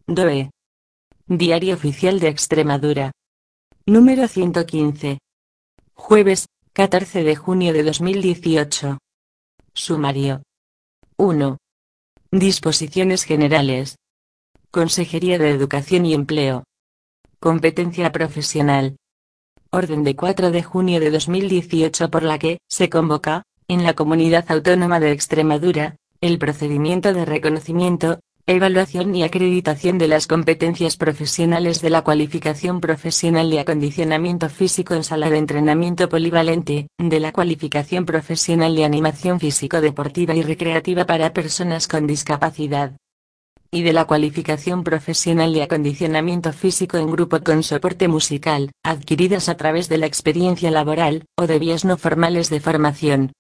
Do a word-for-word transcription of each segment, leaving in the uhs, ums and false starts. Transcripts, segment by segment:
D O E. Diario Oficial de Extremadura. Número ciento quince. Jueves, catorce de junio de dos mil dieciocho. Sumario. uno. Disposiciones generales. Consejería de Educación y Empleo. Competencia profesional. Orden de cuatro de junio de dos mil dieciocho por la que se convoca, en la Comunidad Autónoma de Extremadura, el procedimiento de reconocimiento, evaluación y acreditación de las competencias profesionales de la cualificación profesional de acondicionamiento físico en sala de entrenamiento polivalente, de la cualificación profesional de animación físico-deportiva y recreativa para personas con discapacidad, y de la cualificación profesional de acondicionamiento físico en grupo con soporte musical, adquiridas a través de la experiencia laboral, o de vías no formales de formación.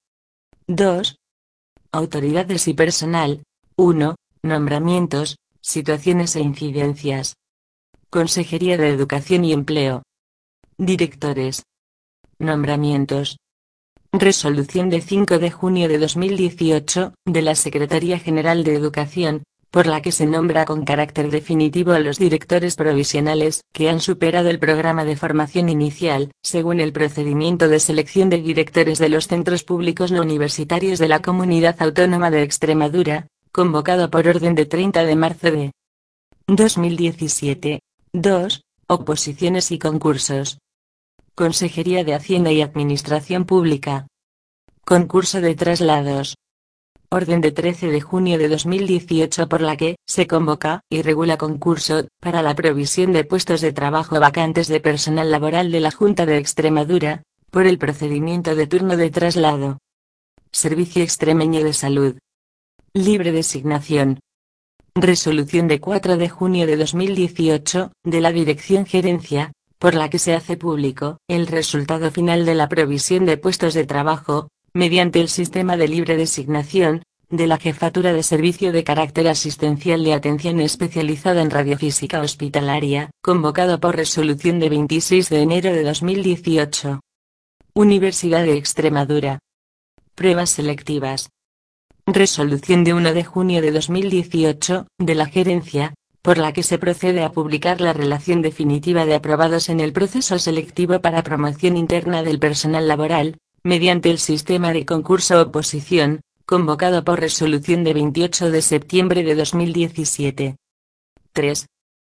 dos. Autoridades y personal. uno. Nombramientos, situaciones e incidencias. Consejería de Educación y Empleo. Directores. Nombramientos. Resolución de cinco de junio de dos mil dieciocho, de la Secretaría General de Educación, por la que se nombra con carácter definitivo a los directores provisionales, que han superado el programa de formación inicial, según el procedimiento de selección de directores de los centros públicos no universitarios de la Comunidad Autónoma de Extremadura, convocado por orden de treinta de marzo de dos mil diecisiete. dos. Oposiciones y concursos. Consejería de Hacienda y Administración Pública. Concurso de traslados. Orden de trece de junio de dos mil dieciocho por la que se convoca y regula concurso para la provisión de puestos de trabajo vacantes de personal laboral de la Junta de Extremadura, por el procedimiento de turno de traslado. Servicio Extremeño de Salud. Libre designación. Resolución de cuatro de junio de dos mil dieciocho, de la Dirección Gerencia, por la que se hace público el resultado final de la provisión de puestos de trabajo, mediante el sistema de libre designación, de la Jefatura de Servicio de Carácter Asistencial de Atención Especializada en Radiofísica Hospitalaria, convocado por resolución de veintiséis de enero de dos mil dieciocho. Universidad de Extremadura. Pruebas selectivas. Resolución de uno de junio de dos mil dieciocho, de la Gerencia, por la que se procede a publicar la relación definitiva de aprobados en el proceso selectivo para promoción interna del personal laboral, mediante el sistema de concurso-oposición, convocado por resolución de veintiocho de septiembre de dos mil diecisiete. tres.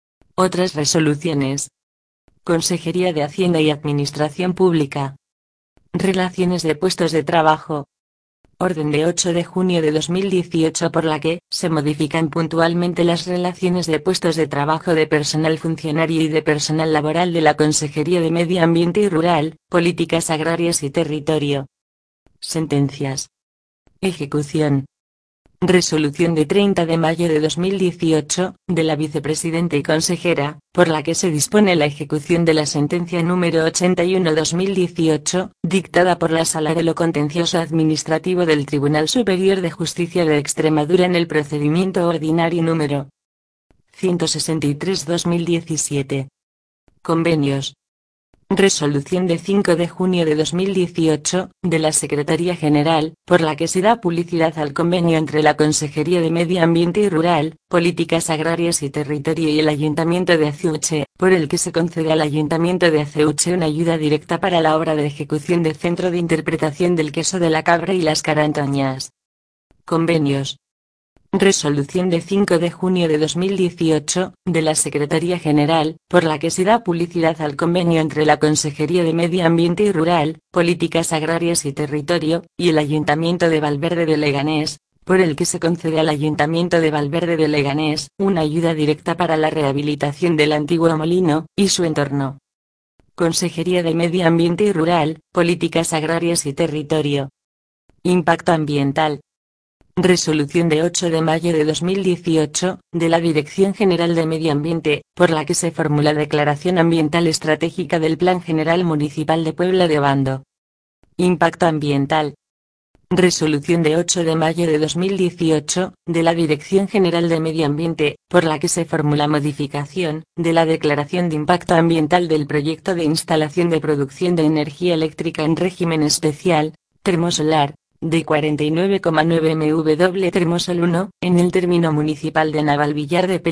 Otras resoluciones. Consejería de Hacienda y Administración Pública. Relaciones de puestos de trabajo. Orden de ocho de junio de dos mil dieciocho por la que se modifican puntualmente las relaciones de puestos de trabajo de personal funcionario y de personal laboral de la Consejería de Medio Ambiente y Rural, Políticas Agrarias y Territorio. Sentencias. Ejecución. Resolución de treinta de mayo de dos mil dieciocho, de la Vicepresidenta y Consejera, por la que se dispone la ejecución de la sentencia número ochenta y uno barra dos mil dieciocho, dictada por la Sala de lo Contencioso Administrativo del Tribunal Superior de Justicia de Extremadura en el procedimiento ordinario número ciento sesenta y tres barra dos mil diecisiete. Convenios. Resolución de cinco de junio de dos mil dieciocho, de la Secretaría General, por la que se da publicidad al convenio entre la Consejería de Medio Ambiente y Rural, Políticas Agrarias y Territorio y el Ayuntamiento de Aceuche, por el que se concede al Ayuntamiento de Aceuche una ayuda directa para la obra de ejecución del Centro de Interpretación del Queso de la Cabra y las Carantoñas. Convenios. Resolución de cinco de junio de dos mil dieciocho, de la Secretaría General, por la que se da publicidad al convenio entre la Consejería de Medio Ambiente y Rural, Políticas Agrarias y Territorio, y el Ayuntamiento de Valverde de Leganés, por el que se concede al Ayuntamiento de Valverde de Leganés una ayuda directa para la rehabilitación del antiguo molino y su entorno. Consejería de Medio Ambiente y Rural, Políticas Agrarias y Territorio. Impacto ambiental. Resolución de ocho de mayo de dos mil dieciocho, de la Dirección General de Medio Ambiente, por la que se formula Declaración Ambiental Estratégica del Plan General Municipal de Puebla de Obando. Impacto ambiental. Resolución de ocho de mayo de dos mil dieciocho, de la Dirección General de Medio Ambiente, por la que se formula modificación de la Declaración de Impacto Ambiental del proyecto de instalación de producción de energía eléctrica en régimen especial, termosolar, de cuarenta y nueve coma nueve megawatts Termosol uno, en el término municipal de Navalvillar de Pela,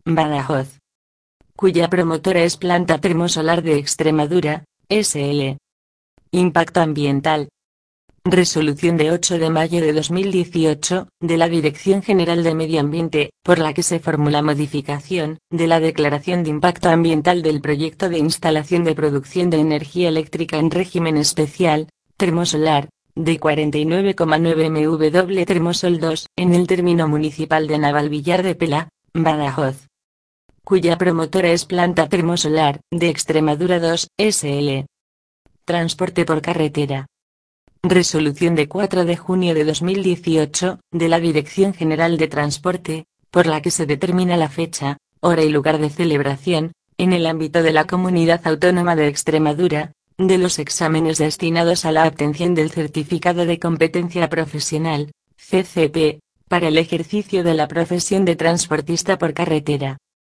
Badajoz, cuya promotora es Planta Termosolar de Extremadura, S L. Impacto ambiental. Resolución de ocho de mayo de dos mil dieciocho, de la Dirección General de Medio Ambiente, por la que se formula modificación, de la Declaración de Impacto Ambiental del Proyecto de Instalación de Producción de Energía Eléctrica en Régimen Especial, Termosolar, de cuarenta y nueve coma nueve megawatts Termosol dos, en el término municipal de Navalvillar de Pela, Badajoz, cuya promotora es Planta Termosolar, de Extremadura dos, S L. Transporte por carretera. Resolución de cuatro de junio de dos mil dieciocho, de la Dirección General de Transporte, por la que se determina la fecha, hora y lugar de celebración, en el ámbito de la Comunidad Autónoma de Extremadura, de los exámenes destinados a la obtención del Certificado de Competencia Profesional, C C P, para el ejercicio de la profesión de transportista por carretera.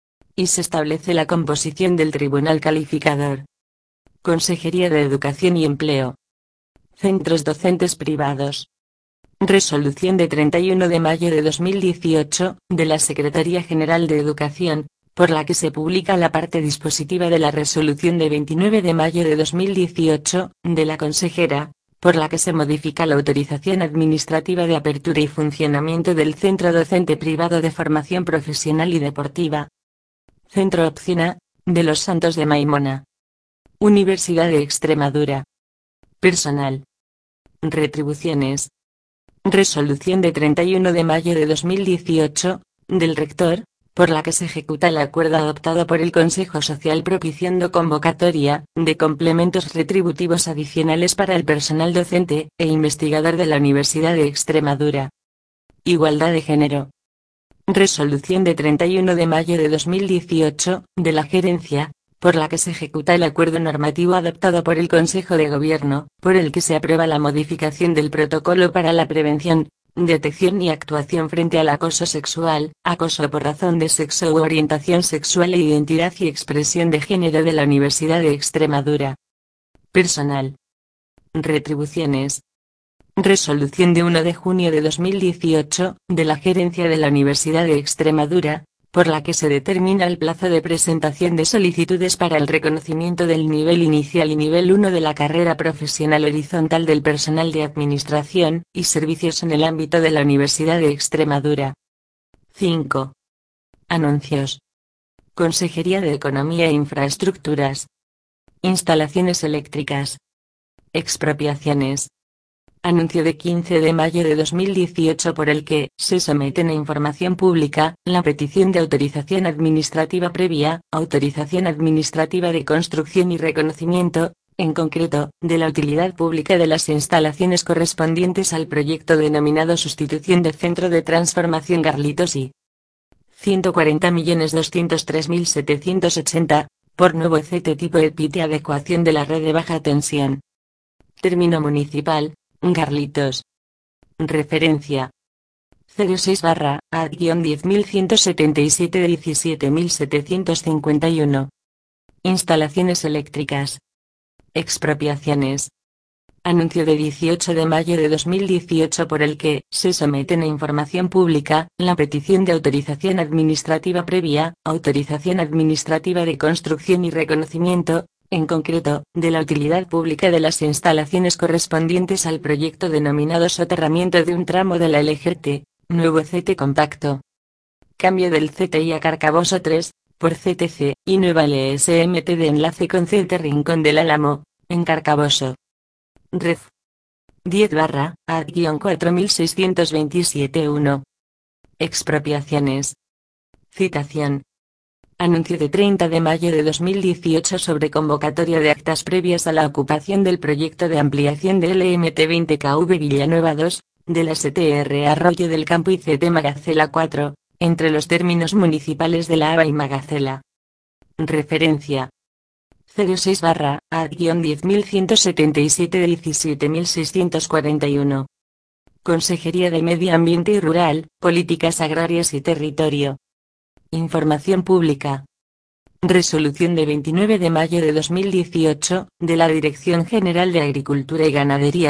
Y se establece la composición del Tribunal Calificador. Consejería de Educación y Empleo. Centros docentes privados. Resolución de treinta y uno de mayo de dos mil dieciocho, de la Secretaría General de Educación, por la que se publica la parte dispositiva de la resolución de veintinueve de mayo de dos mil dieciocho, de la consejera, por la que se modifica la autorización administrativa de apertura y funcionamiento del Centro Docente Privado de Formación Profesional y Deportiva. Centro Opción A, de Los Santos de Maimona. Universidad de Extremadura. Personal. Retribuciones. Resolución de treinta y uno de mayo de dos mil dieciocho, del rector, por la que se ejecuta el acuerdo adoptado por el Consejo Social propiciando convocatoria de complementos retributivos adicionales para el personal docente e investigador de la Universidad de Extremadura. Igualdad de género. Resolución de treinta y uno de mayo de dos mil dieciocho, de la Gerencia, por la que se ejecuta el acuerdo normativo adoptado por el Consejo de Gobierno, por el que se aprueba la modificación del Protocolo para la prevención, detección y actuación frente al acoso sexual, acoso por razón de sexo u orientación sexual e identidad y expresión de género de la Universidad de Extremadura. Personal. Retribuciones. Resolución de uno de junio de dos mil dieciocho, de la Gerencia de la Universidad de Extremadura, por la que se determina el plazo de presentación de solicitudes para el reconocimiento del nivel inicial y nivel uno de la carrera profesional horizontal del personal de administración y servicios en el ámbito de la Universidad de Extremadura. cinco. Anuncios. Consejería de Economía e Infraestructuras. Instalaciones eléctricas. Expropiaciones. Anuncio de quince de mayo de dos mil dieciocho por el que se someten a información pública la petición de autorización administrativa previa, autorización administrativa de construcción y reconocimiento, en concreto, de la utilidad pública de las instalaciones correspondientes al proyecto denominado Sustitución de Centro de Transformación Garlitos y ciento cuarenta millones doscientos tres mil setecientos ochenta, por nuevo C T tipo E P I T adecuación de la red de baja tensión. Término municipal. Garlitos. Referencia. cero seis barra A diez mil ciento setenta y siete diecisiete mil setecientos cincuenta y uno. Instalaciones eléctricas. Expropiaciones. Anuncio de dieciocho de mayo de dos mil dieciocho por el que se someten a información pública la petición de autorización administrativa previa, autorización administrativa de construcción y reconocimiento, en concreto, de la utilidad pública de las instalaciones correspondientes al proyecto denominado soterramiento de un tramo de la L G T, nuevo C T compacto. Cambio del C T I a Carcaboso tres, por C T C, y nueva L S M T de enlace con C T Rincón del Álamo, en Carcaboso. Ref. diez barra A cuatro mil seiscientos veintisiete uno. Expropiaciones. Citación. Anuncio de treinta de mayo de dos mil dieciocho sobre convocatoria de actas previas a la ocupación del proyecto de ampliación de L M T veinte K V Villanueva dos, de la S T R Arroyo del Campo y C T Magacela cuatro, entre los términos municipales de la A B A y Magacela. Referencia. cero seis barra A diez mil ciento setenta y siete diecisiete mil seiscientos cuarenta y uno. Consejería de Medio Ambiente y Rural, Políticas Agrarias y Territorio. Información pública. Resolución de veintinueve de mayo de dos mil dieciocho, de la Dirección General de Agricultura y Ganadería,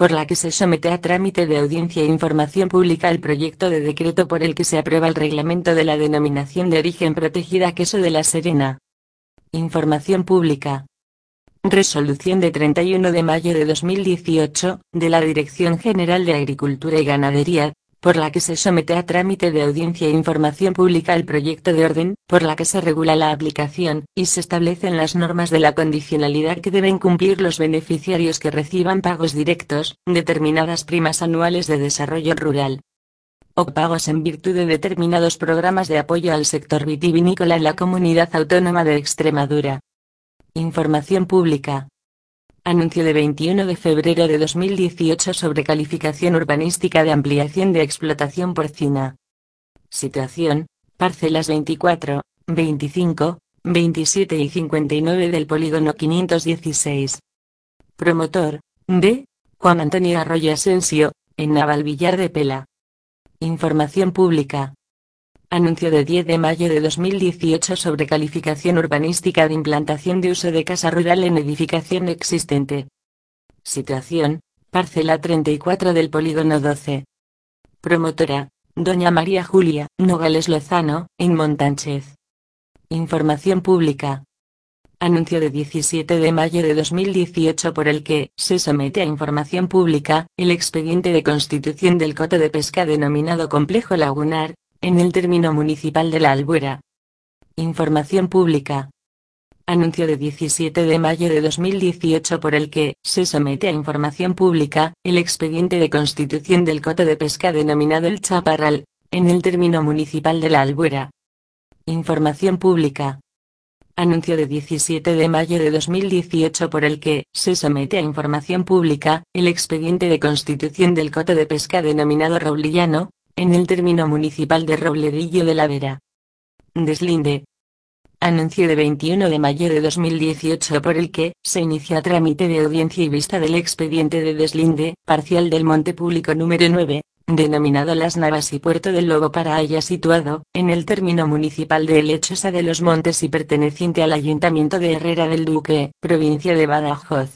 por la que se somete a trámite de audiencia e información pública el proyecto de decreto por el que se aprueba el reglamento de la denominación de origen protegida Queso de la Serena. Información pública. Resolución de treinta y uno de mayo de dos mil dieciocho, de la Dirección General de Agricultura y Ganadería, por la que se somete a trámite de audiencia e información pública el proyecto de orden, por la que se regula la aplicación, y se establecen las normas de la condicionalidad que deben cumplir los beneficiarios que reciban pagos directos, determinadas primas anuales de desarrollo rural, o pagos en virtud de determinados programas de apoyo al sector vitivinícola en la Comunidad Autónoma de Extremadura. Información pública. Anuncio de veintiuno de febrero de dos mil dieciocho sobre calificación urbanística de ampliación de explotación porcina. Situación: parcelas veinticuatro, veinticinco, veintisiete y cincuenta y nueve del polígono quinientos dieciséis. Promotor: D. Juan Antonio Arroyo Asensio, en Navalvillar de Pela. Información pública. Anuncio de diez de mayo de dos mil dieciocho sobre calificación urbanística de implantación de uso de casa rural en edificación existente. Situación: parcela treinta y cuatro del polígono doce. Promotora: doña María Julia Nogales Lozano, en Montánchez. Información pública. Anuncio de diecisiete de mayo de dos mil dieciocho por el que se somete a información pública el expediente de constitución del coto de pesca denominado Complejo Lagunar, en el término municipal de La Albuera. Información pública. Anuncio de diecisiete de mayo de dos mil dieciocho por el que se somete a información pública el expediente de constitución del coto de pesca denominado El Chaparral, en el término municipal de La Albuera. Información pública. Anuncio de diecisiete de mayo de dos mil dieciocho por el que se somete a información pública el expediente de constitución del coto de pesca denominado Roblillano, en el término municipal de Robledillo de la Vera. Deslinde. Anuncio de veintiuno de mayo de dos mil dieciocho por el que se inicia trámite de audiencia y vista del expediente de deslinde parcial del monte público número nueve, denominado Las Navas y Puerto del Lobo para haya situado, en el término municipal de Lechosa de los Montes y perteneciente al Ayuntamiento de Herrera del Duque, provincia de Badajoz.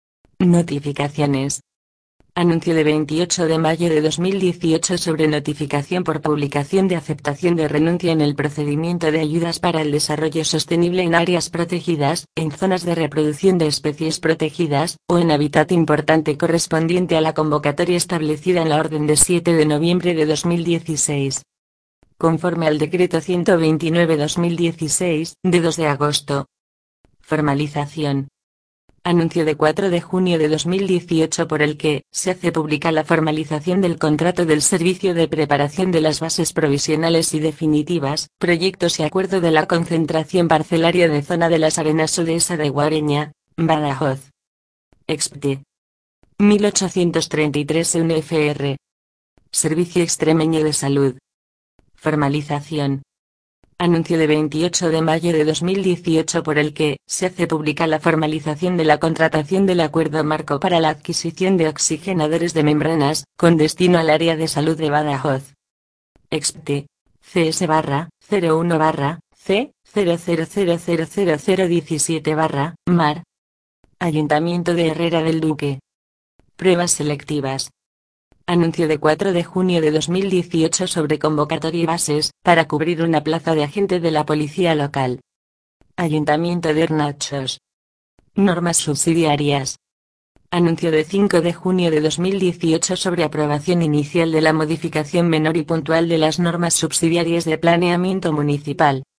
Notificaciones. Anuncio de veintiocho de mayo de dos mil dieciocho sobre notificación por publicación de aceptación de renuncia en el procedimiento de ayudas para el desarrollo sostenible en áreas protegidas, en zonas de reproducción de especies protegidas, o en hábitat importante correspondiente a la convocatoria establecida en la orden de siete de noviembre de dos mil dieciséis. Conforme al decreto ciento veintinueve barra dos mil dieciséis, de dos de agosto. Formalización. Anuncio de cuatro de junio de dos mil dieciocho por el que se hace pública la formalización del contrato del servicio de preparación de las bases provisionales y definitivas, proyectos y acuerdo de la concentración parcelaria de zona de las Arenas o Dehesa de Guareña, Badajoz. Expte. mil ochocientos treinta y tres N F R. Servicio Extremeño de Salud. Formalización. Anuncio de veintiocho de mayo de dos mil dieciocho por el que se hace pública la formalización de la contratación del acuerdo marco para la adquisición de oxigenadores de membranas, con destino al área de salud de Badajoz. Expte. C S barra, cero uno barra, C, cero cero cero cero cero cero diecisiete barra, Mar. Ayuntamiento de Herrera del Duque. Pruebas selectivas. Anuncio de cuatro de junio de dos mil dieciocho sobre convocatoria y bases, para cubrir una plaza de agente de la policía local. Ayuntamiento de Hornachos. Normas subsidiarias. Anuncio de cinco de junio de dos mil dieciocho sobre aprobación inicial de la modificación menor y puntual de las normas subsidiarias de planeamiento municipal.